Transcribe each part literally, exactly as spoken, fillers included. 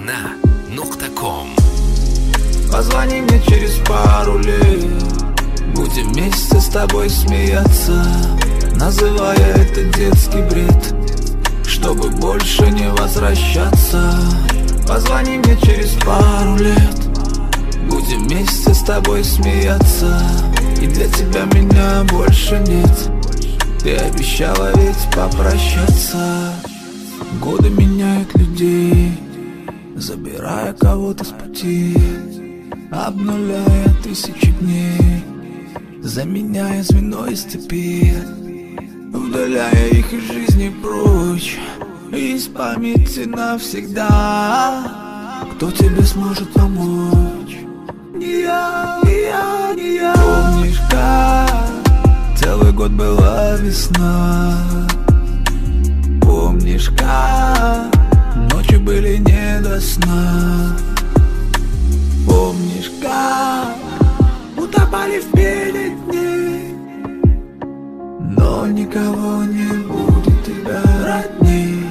Ona точка ком. Позвони мне через пару лет, будем вместе с тобой смеяться, называя это детский бред, чтобы больше не возвращаться. Позвони мне через пару лет, будем вместе с тобой смеяться, и для тебя меня больше нет. Ты обещала ведь попрощаться. Годы меняют людей, забирая кого-то с пути, обнуляя тысячи дней, заменяя звено из цепи, удаляя их из жизни прочь, из памяти навсегда. Кто тебе сможет помочь? Не я, не я, не я. Помнишь, как целый год была весна? Помнишь, как ночи были не до сна? Помнишь, как утопали в пене дни, но никого не будет тебя родней.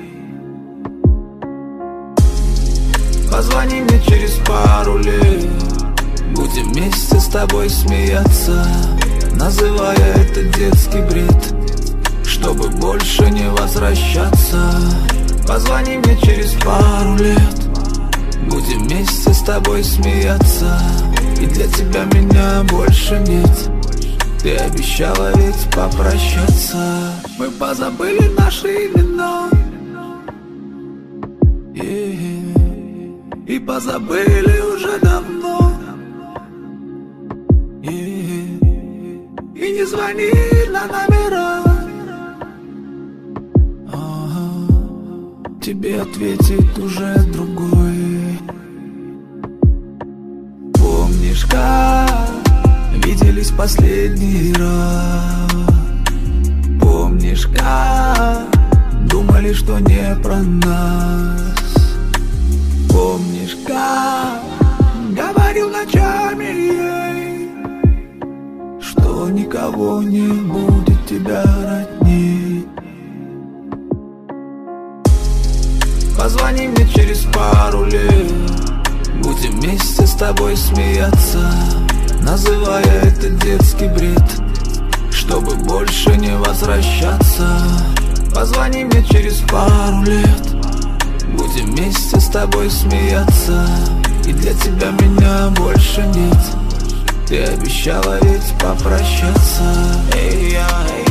Позвони мне через пару лет, будем вместе с тобой смеяться, называя это детский бред, чтобы больше не возвращаться. Позвони мне через пару лет, будем вместе с тобой смеяться, и для тебя меня больше нет. Ты обещала ведь попрощаться. Мы позабыли наши имена, yeah. И позабыли уже давно, yeah. И не звони на номера, тебе ответит уже другой. Помнишь, как виделись последний раз? Помнишь, как думали, что не про нас? Помнишь, как говорил ночами ей, что никого не будет тебя родней? Позвони мне через пару лет, будем вместе с тобой смеяться, называя это детский бред, чтобы больше не возвращаться. Позвони мне через пару лет, будем вместе с тобой смеяться, и для тебя меня больше нет. Ты обещала ведь попрощаться. Эй, я, эй.